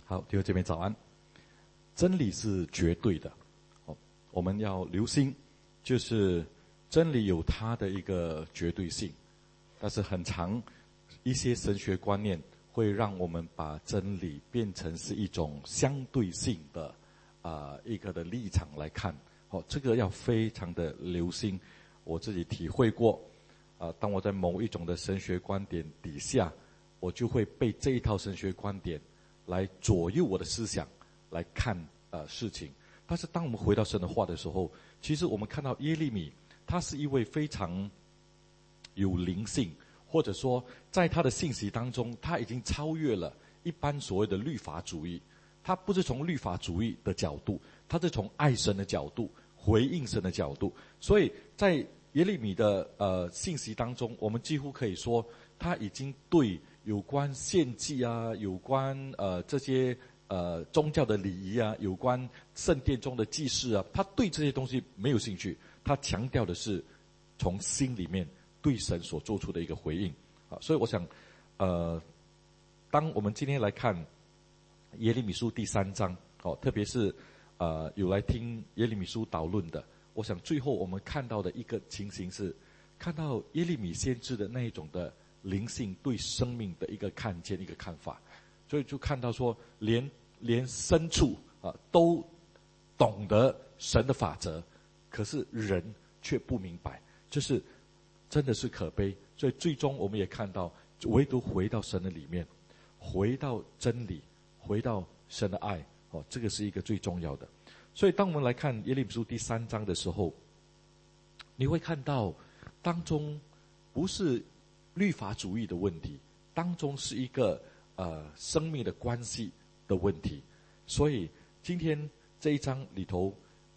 好，弟兄姐妹早安。真理是绝对的，我们要留心，就是真理有它的一个绝对性，但是很常一些神学观念会让我们把真理变成是一种相对性的一个的立场来看。这个要非常的留心。我自己体会过，当我在某一种的神学观点底下，我就会被这一套神学观点来左右我的思想来看事情。但是当我们回到神的话的时候，其实我们看到耶利米他是一位非常有灵性，或者说在他的信息当中他已经超越了一般所谓的律法主义。他不是从律法主义的角度，他是从爱神的角度，回应神的角度。所以在耶利米的信息当中，我们几乎可以说他已经对有关献祭啊，有关这些宗教的礼仪啊，有关圣殿中的祭祀啊，他对这些东西没有兴趣。他强调的是从心里面对神所做出的一个回应。所以我想当我们今天来看耶利米书第3章，特别是有来听耶利米书导论的，我想最后我们看到的一个情形是看到耶利米先知的那一种的灵性对生命的一个看见，一个看法。所以就看到说连牲畜都懂得神的法则，可是人却不明白，就是真的是可悲。所以最终我们也看到，唯独回到神的里面，回到真理，回到神的爱，这个是一个最重要的。所以当我们来看耶利米书第3章的时候，你会看到当中不是律法主义的问题，当中是一个生命的关系的问题。所以今天这一章里头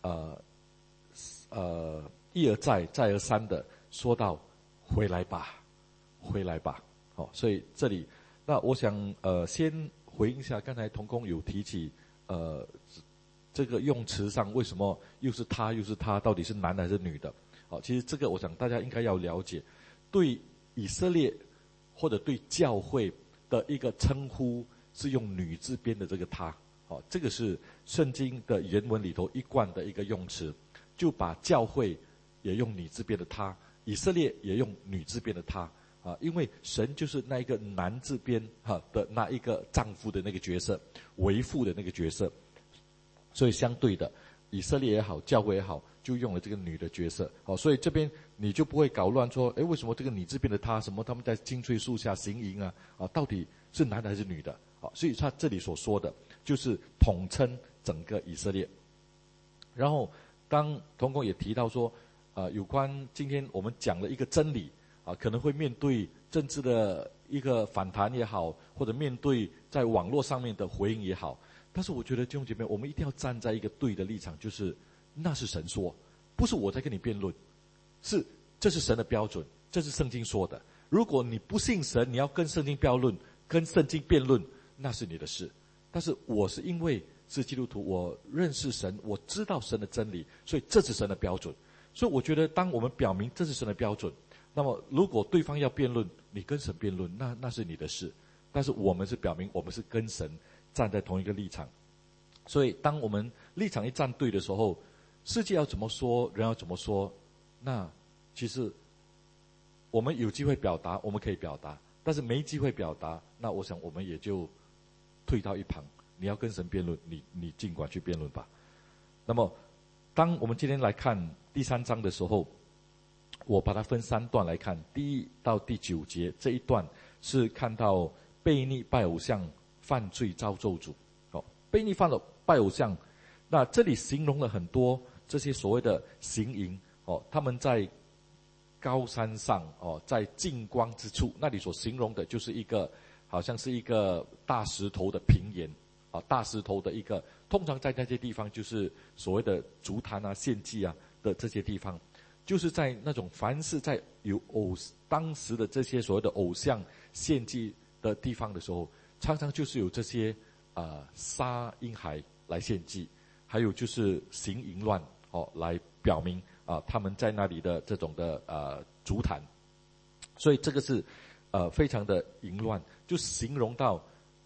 一而再再而三的说到回来吧，回来吧。所以这里那我想先回应一下刚才同工有提起这个用词上为什么又是他又是他，到底是男的还是女的。其实这个我想大家应该要了解，对以色列或者对教会的一个称呼是用女字边的这个他，这个是圣经的原文里头一贯的一个用词，就把教会也用女字边的他，以色列也用女字边的他，因为神就是那一个男字边的那一个丈夫的那个角色，为父的那个角色。所以相对的，以色列也好，教会也好，就用了这个女的角色。所以这边你就不会搞乱说，为什么这个你这边的他，什么他们在青翠树下行营到底是男的还是女的？所以他这里所说的就是统称整个以色列。然后当同工也提到说，有关今天我们讲了一个真理，可能会面对政治的一个反弹也好，或者面对在网络上面的回应也好。但是我觉得弟兄姐妹，我们一定要站在一个对的立场，就是那是神说，不是我在跟你辩论，这是神的标准，这是圣经说的。如果你不信神，你要跟圣经标论，跟圣经辩论，那是你的事。但是我是因为是基督徒，我认识神，我知道神的真理，所以这是神的标准。所以我觉得当我们表明这是神的标准，那么如果对方要辩论，你跟神辩论，那是你的事。但是我们是表明我们是跟神站在同一个立场。所以当我们立场一站对的时候，世界要怎么说，人要怎么说，那其实我们有机会表达，我们可以表达，但是没机会表达，那我想我们也就退到一旁。你要跟神辩论，你尽管去辩论吧。那么当我们今天来看第3章的时候，我把它分3段来看。第1到第9节这一段是看到悖逆拜偶像犯罪遭咒诅。悖逆犯了拜偶像，那这里形容了很多这些所谓的行营，他们在高山上，在近光之处，那里所形容的就是一个好像是一个大石头的平原，大石头的一个，通常在那些地方就是所谓的足坛献祭的这些地方，就是在那种凡是在有当时的这些所谓的偶像献祭的地方的时候，常常就是有这些杀婴孩来献祭，还有就是行淫乱来表明他们在那里的这种的足坛。所以这个是非常的淫乱，就形容到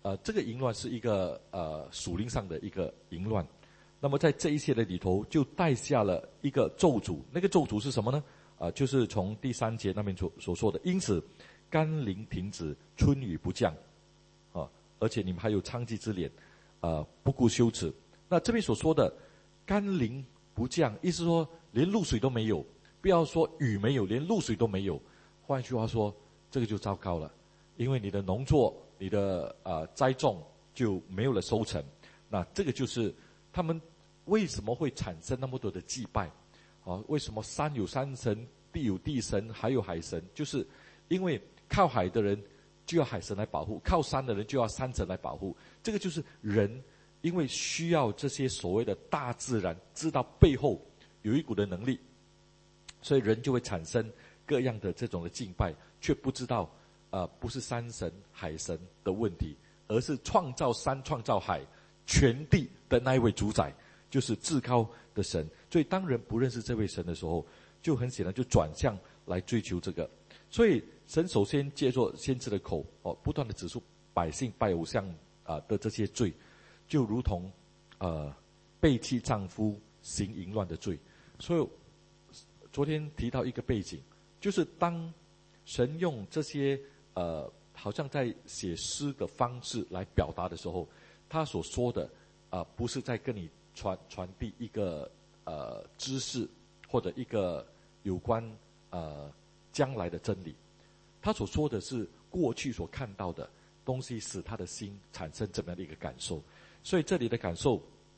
这个淫乱是一个属灵上的一个淫乱。那么在这一切的里头，就带下了一个咒诅。那个咒诅是什么呢？就是从第3节那边所说的，因此甘霖停止，春雨不降，而且你们还有娼妓之脸，不顾羞耻。那这边所说的甘霖不降，意思说连露水都没有，不要说雨没有，连露水都没有。换句话说，这个就糟糕了，因为你的农作、你的栽种就没有了收成。那这个就是他们为什么会产生那么多的祭拜？为什么山有山神，地有地神，海有海神？就是因为靠海的人就要海神来保护，靠山的人就要山神来保护。这个就是人因为需要这些所谓的大自然，知道背后有一股的能力，所以人就会产生各样的这种的敬拜，却不知道不是山神海神的问题，而是创造山创造海全地的那一位主宰，就是至高的神。所以当人不认识这位神的时候，就很显然就转向来追求这个。所以神首先借着先知的口不断的指出百姓拜偶像的这些罪，就如同背弃丈夫行淫乱的罪。所以昨天提到一个背景，就是当神用这些好像在写诗的方式来表达的时候，他所说的不是在跟你传递一个知识或者一个有关将来的真理，他所说的是过去所看到的东西，使他的心产生怎么样的一个感受。所以这里的感受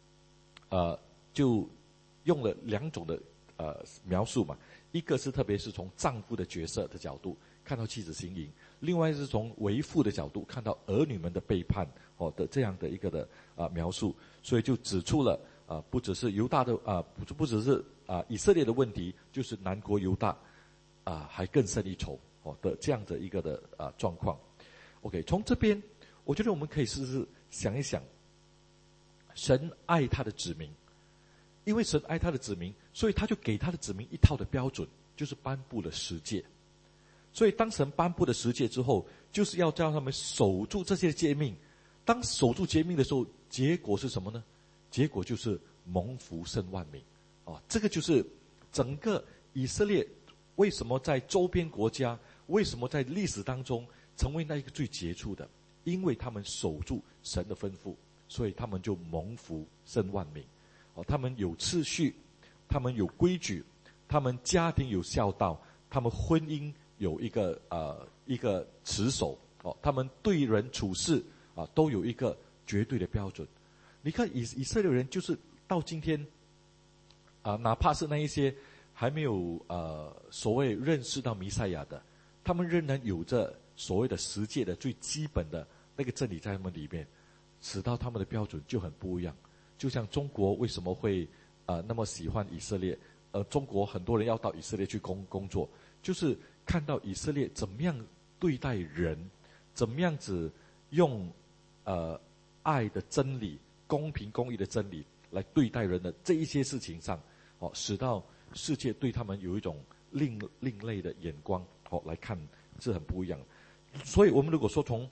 就用了2种的描述嘛，一个是特别是从丈夫的角色的角度看到妻子行淫，另外是从为父的角度看到儿女们的背叛的这样的一个的描述。所以就指出了不只是犹大的不只是以色列的问题，就是南国犹大还更胜一筹的这样的一个的状况。OK， 从这边我觉得我们可以试试想一想，神爱他的子民，因为神爱他的子民，所以他就给他的子民一套的标准，就是颁布了10诫。所以当神颁布了10诫之后，就是要叫他们守住这些诫命。当守住诫命的时候，结果是什么呢？结果就是蒙福胜万民。这个就是整个以色列为什么在周边国家，为什么在历史当中成为那一个最杰出的，因为他们守住神的吩咐，所以他们就蒙福胜万民。他们有次序，他们有规矩，他们家庭有孝道，他们婚姻有一个持守，他们对人处事都有一个绝对的标准。你看以色列人就是到今天哪怕是那一些还没有所谓认识到弥赛亚的，他们仍然有着所谓的10诫的最基本的那个真理在他们里面，使到他们的标准就很不一样。就像中国为什么会那么喜欢以色列，中国很多人要到以色列去工作，就是看到以色列怎么样对待人，怎么样子用爱的真理、公平公义的真理来对待人的这一些事情上，使到世界对他们有一种另类的眼光来看，是很不一样的。所以我们如果说从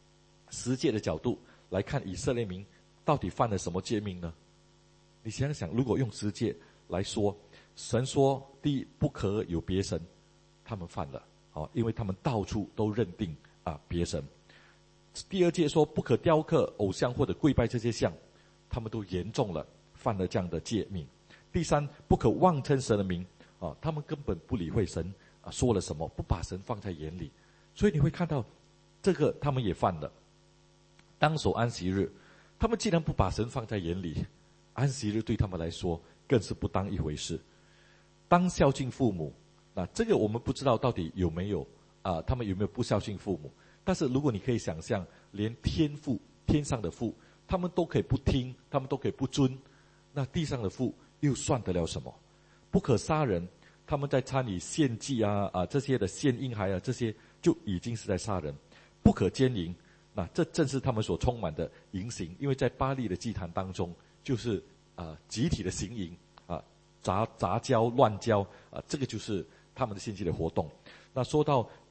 10诫的角度来看以色列民到底犯了什么诫命呢？你想想，如果用10诫来说，神说第一，不可有别神，他们犯了因为他们到处都认定别神。第2诫说不可雕刻偶像或者跪拜这些像，他们都严重了犯了这样的诫命。第3，不可妄称神的名他们根本不理会神说了什么，不把神放在眼里。所以你会看到这个他们也犯了。当守安息日，他们既然不把神放在眼里，安息日对他们来说更是不当一回事。当孝敬父母，那这个我们不知道到底有没有他们有没有不孝敬父母。但是如果你可以想象，连天上的父他们都可以不听，他们都可以不尊，那地上的父又算得了什么？不可杀人，他们在参与献祭这些的献婴孩这些就已经是在杀人。不可奸淫，那这正是他们所充满的淫行，因为在巴力的祭坛当中，就是集体的行淫杂交乱交这个就是他们的献祭的活动。那说到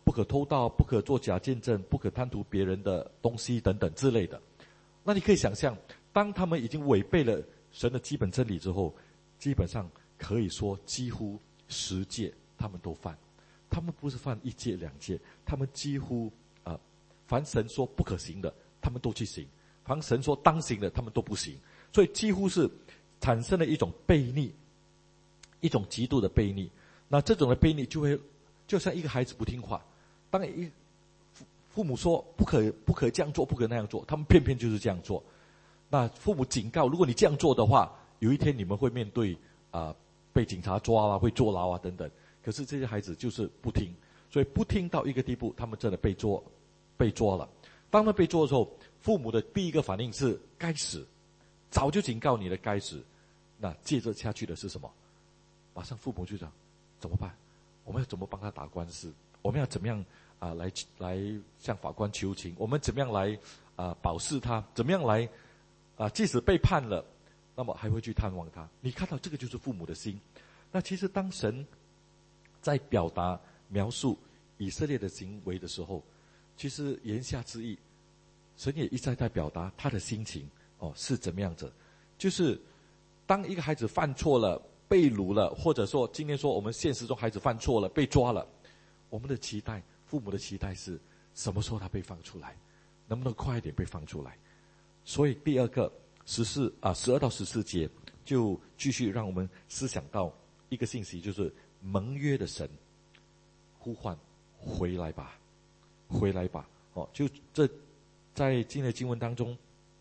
不可偷盗，不可作假见证，不可贪图别人的东西等等之类的。那你可以想象，当他们已经违背了神的基本真理之后，基本上可以说几乎10诫他们都犯。他们不是犯1诫2诫，他们几乎凡神说不可行的他们都去行，凡神说当行的他们都不行。所以几乎是产生了一种悖逆，一种极度的悖逆。那这种的悖逆就像一个孩子不听话，当父母说不可这样做，不可那样做，他们偏偏就是这样做。那父母警告，如果你这样做的话，有一天你们会面对被警察抓啊，会坐牢啊等等。可是这些孩子就是不听，所以不听到一个地步，他们真的被捉了。当他们被捉的时候，父母的第一个反应是该死，早就警告你了，该死。那接着下去的是什么？马上父母就讲怎么办？我们要怎么帮他打官司？我们要怎么样来向法官求情？我们怎么样来保释他？怎么样来即使被判了，那么还会去探望他？你看到这个就是父母的心。那其实当神在表达描述以色列的行为的时候，其实言下之意，神也一再在表达他的心情是怎么样子。就是当一个孩子犯错了，被掳了，或者说今天说我们现实中孩子犯错了，被抓了，我们的期待，父母的期待是什么时候他被放出来，能不能快一点被放出来。所以第二个12到14节就继续让我们思想到一个信息，就是盟约的神呼唤回来吧，回来吧。就这在今天的经文当中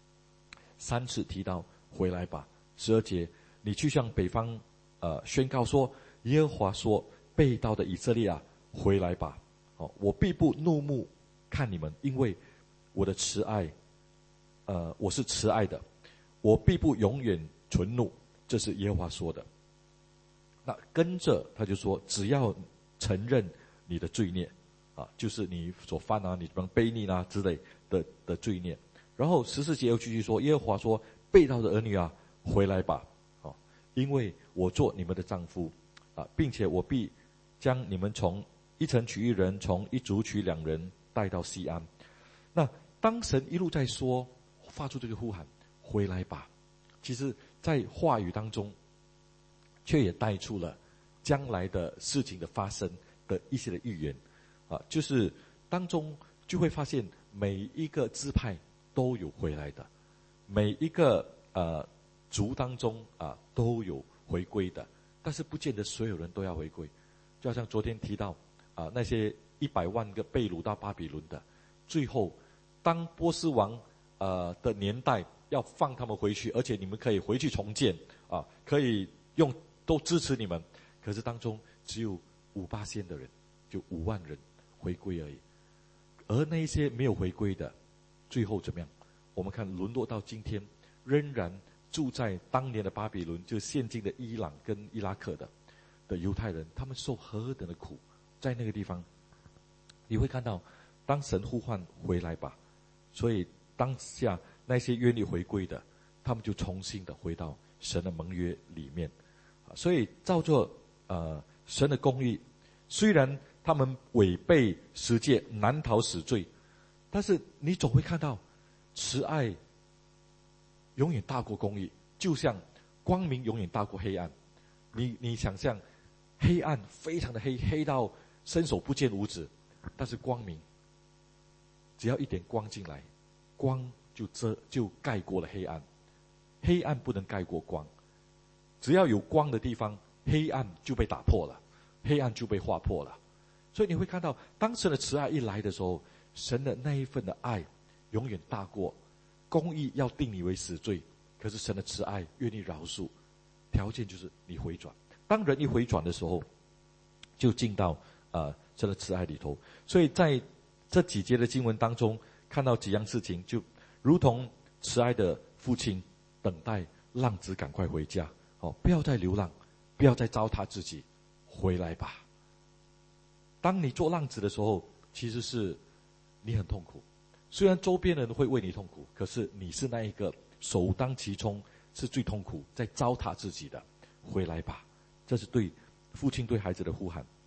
3次提到回来吧。12节，你去向北方宣告说，耶和华说，被盗的以色列啊，回来吧。我必不怒目看你们，因为我的慈爱我是慈爱的，我必不永远存怒，这是耶和华说的。那跟着他就说，只要承认你的罪孽就是你所犯你什么悖逆之类的罪孽。然后14节又继续说，耶和华说，被盗的儿女啊，回来吧，因为我做你们的丈夫并且我必将你们从一城取一人，从一族取2人，带到西安。那当神一路在说，发出这个呼喊回来吧，其实在话语当中却也带出了将来的事情的发生的一些的预言就是当中就会发现每一个支派都有回来的，每一个族当中都有回归的，但是不见得所有人都要回归。就好像昨天提到那些100万个被掳到巴比伦的，最后当波斯王的年代要放他们回去，而且你们可以回去重建可以都支持你们，可是当中只有5%的人，就5万人回归而已。而那一些没有回归的，最后怎么样？我们看沦落到今天，仍然住在当年的巴比伦，就是现今的伊朗跟伊拉克的犹太人，他们受何等的苦，在那个地方，你会看到，当神呼唤回来吧，所以当下那些愿意回归的，他们就重新的回到神的盟约里面。所以照着神的公义，虽然他们违背10诫，难逃死罪，但是你总会看到慈爱永远大过公义，就像光明永远大过黑暗。你想象黑暗非常的黑，黑到伸手不见五指，但是光明只要一点光进来，光就盖过了黑暗，黑暗不能盖过光。只要有光的地方，黑暗就被打破了，黑暗就被划破了。所以你会看到，当神的慈爱一来的时候，神的那一份的爱永远大过公义要定你为死罪，可是神的慈爱愿意饶恕，条件就是你回转。当人一回转的时候，就进到神的慈爱里头。所以在这几节的经文当中，看到几样事情，就如同慈爱的父亲等待浪子赶快回家，不要再流浪，不要再糟蹋自己，回来吧。当你做浪子的时候，其实是你很痛苦，虽然周边的人会为你痛苦，可是你是那一个首当其冲是最痛苦，在糟蹋自己的，回来吧。这是对父亲对孩子的呼喊。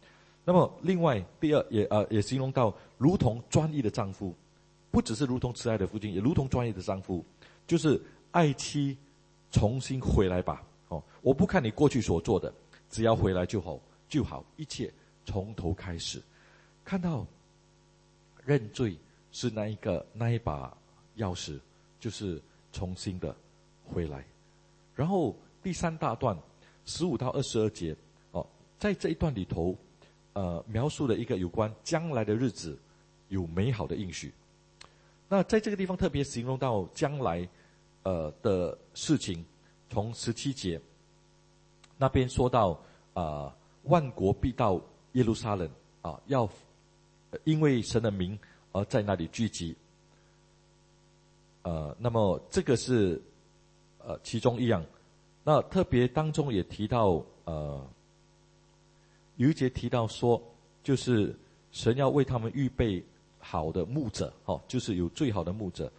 那么另外第二也形容到如同专一的丈夫，不只是如同慈爱的父亲，也如同专一的丈夫，就是爱妻重新回来吧。我不看你过去所做的，只要回来就好，一切从头开始。看到认罪是那一把钥匙，就是重新的回来。然后第三大段15到22节，在这一段里头，描述了一个有关将来的日子有美好的应许。那在这个地方特别形容到将来的事情，从17节那边说到万国必到耶路撒冷要因为神的名而在那里聚集。那么这个是其中一样。那特别当中也提到有一节提到说，就是神要为他们预备好的牧者，就是有最好的牧者。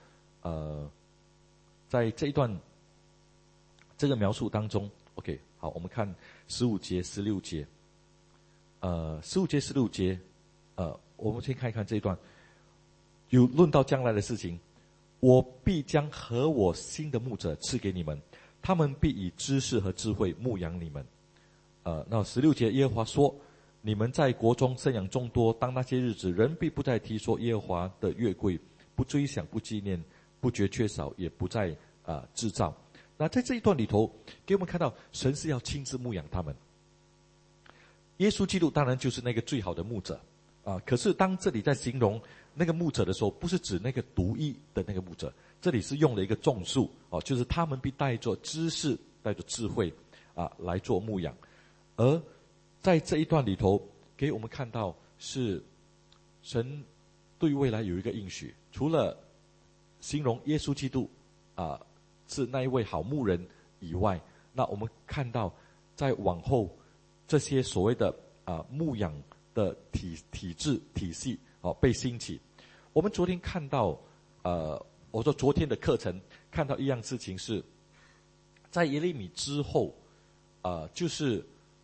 在这一段这个描述当中 ，OK， 好，我们看15节、16节。15节、16节，我们先看一看这一段，有论到将来的事情。我必将和我新的牧者赐给你们，他们必以知识和智慧牧养你们。那16节，耶和华说：你们在国中生养众多，当那些日子，人必不再提说耶和华的约柜，不追想，不纪念，不觉缺少，也不再制造。那在这一段里头，给我们看到神是要亲自牧养他们。耶稣基督当然就是那个最好的牧者可是当这里在形容那个牧者的时候，不是指那个独一的那个牧者，这里是用了一个众数就是他们必带着知识，带着智慧来做牧养。而在这一段里头，给我们看到是神对未来有一个应许，除了形容耶稣基督是那一位好牧人以外，那我们看到在往后这些所谓的牧养的体制体系被兴起。我们昨天看到我说昨天的课程看到一样事情是，在耶利米之后就是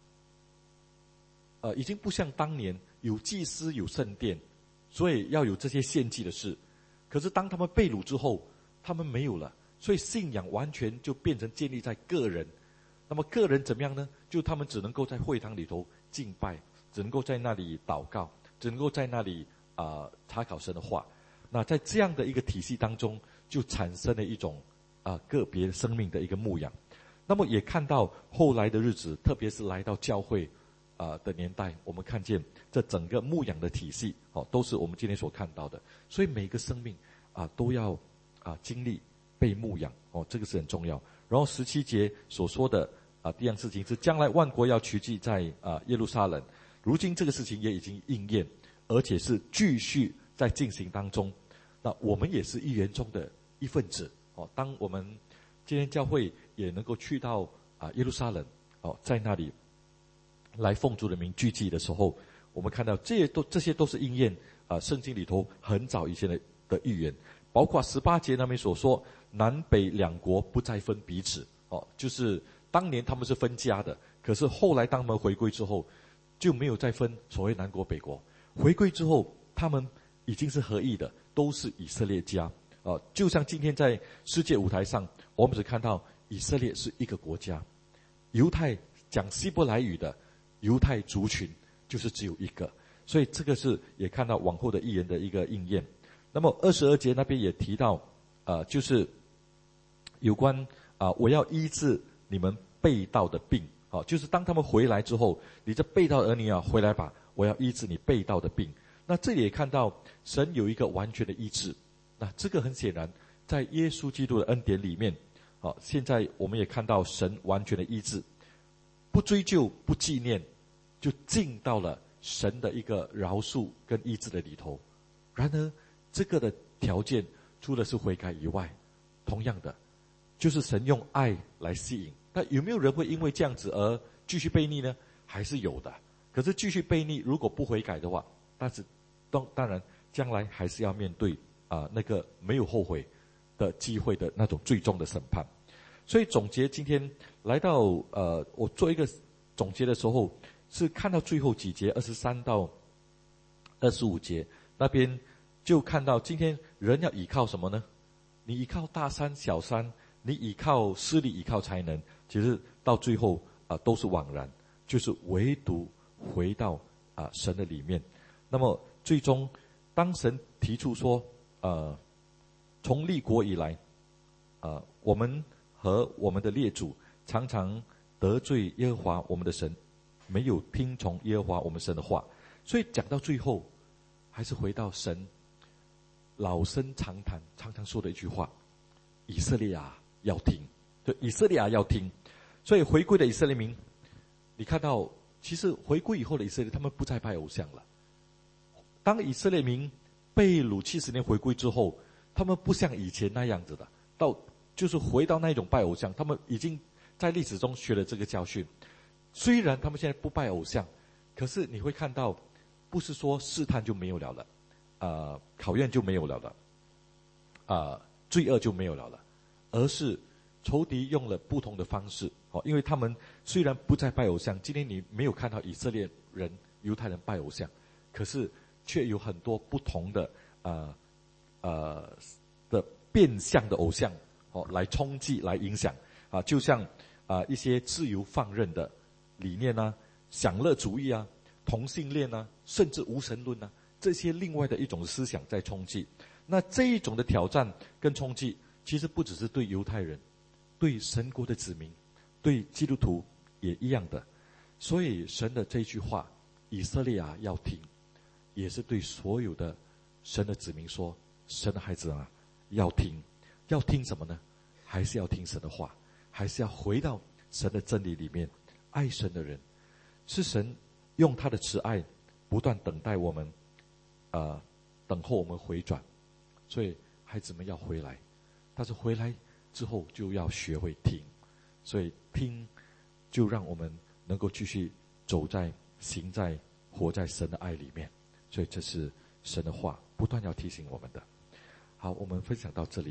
已经不像当年有祭司有圣殿，所以要有这些献祭的事。可是当他们被掳之后，他们没有了，所以信仰完全就变成建立在个人。那么个人怎么样呢？就他们只能够在会堂里头敬拜，只能够在那里祷告，只能够在那里查考神的话。那在这样的一个体系当中，就产生了一种个别生命的一个牧养。那么也看到后来的日子，特别是来到教会的年代，我们看见这整个牧养的体系都是我们今天所看到的。所以每个生命都要经历被牧养这个是很重要。然后17节所说的第二样事情是将来万国要聚集在耶路撒冷，如今这个事情也已经应验，而且是继续在进行当中。那我们也是预言中的一份子当我们今天教会也能够去到耶路撒冷在那里来奉主的名聚集的时候，我们看到这些都是应验圣经里头很早以前的预言。包括18节那边所说南北两国不再分彼此就是当年他们是分家的，可是后来当他们回归之后，就没有再分所谓南国北国。回归之后，他们已经是合一的，都是以色列家就像今天在世界舞台上，我们只看到以色列是一个国家，犹太讲希伯来语的犹太族群就是只有一个，所以这个是也看到往后的预言的一个应验。那么22节那边也提到就是有关我要医治你们背道的病就是当他们回来之后，你这背道儿女回来吧，我要医治你背道的病。那这里也看到神有一个完全的医治。那这个很显然在耶稣基督的恩典里面现在我们也看到神完全的医治，不追究不纪念，就进到了神的一个饶恕跟医治的里头。然而这个的条件除了是悔改以外，同样的就是神用爱来吸引。那有没有人会因为这样子而继续悖逆呢？还是有的。可是继续悖逆如果不悔改的话，但是当然将来还是要面对那个没有后悔的机会的那种最终的审判。所以总结今天来到我做一个总结的时候， 是看到最后几节23到25节那边，就看到今天人要依靠什么呢？你依靠大山小山，你依靠势力，依靠才能，其实到最后都是枉然，就是唯独回到神的里面。那么最终当神提出说从立国以来我们和我们的列祖常常得罪耶和华我们的神，没有听从耶和华我们神的话，所以讲到最后还是回到神老生常谈常常说的一句话，以色列啊要听，对，以色列啊要听。所以回归的以色列民，你看到其实回归以后的以色列他们不再拜偶像了。当以色列民被掳70年回归之后，他们不像以前那样子的，就是回到那种拜偶像，他们已经在历史中学了这个教训。虽然他们现在不拜偶像，可是你会看到，不是说试探就没有了了，考验就没有了了，罪恶就没有了了，而是仇敌用了不同的方式。因为他们虽然不再拜偶像，今天你没有看到以色列人、犹太人拜偶像，可是却有很多不同的变相的偶像来冲击、来影响就像一些自由放任的理念享乐主义同性恋甚至无神论这些另外的一种思想在冲击。那这一种的挑战跟冲击，其实不只是对犹太人，对神国的子民，对基督徒也一样的。所以神的这一句话，以色列啊要听，也是对所有的神的子民说，神的孩子要听。要听什么呢？还是要听神的话，还是要回到神的真理里面。爱神的人，是神用他的慈爱不断等待我们等候我们回转。所以孩子们要回来，但是回来之后就要学会听。所以听就让我们能够继续走在、行在、活在神的爱里面。所以这是神的话不断要提醒我们的。好，我们分享到这里。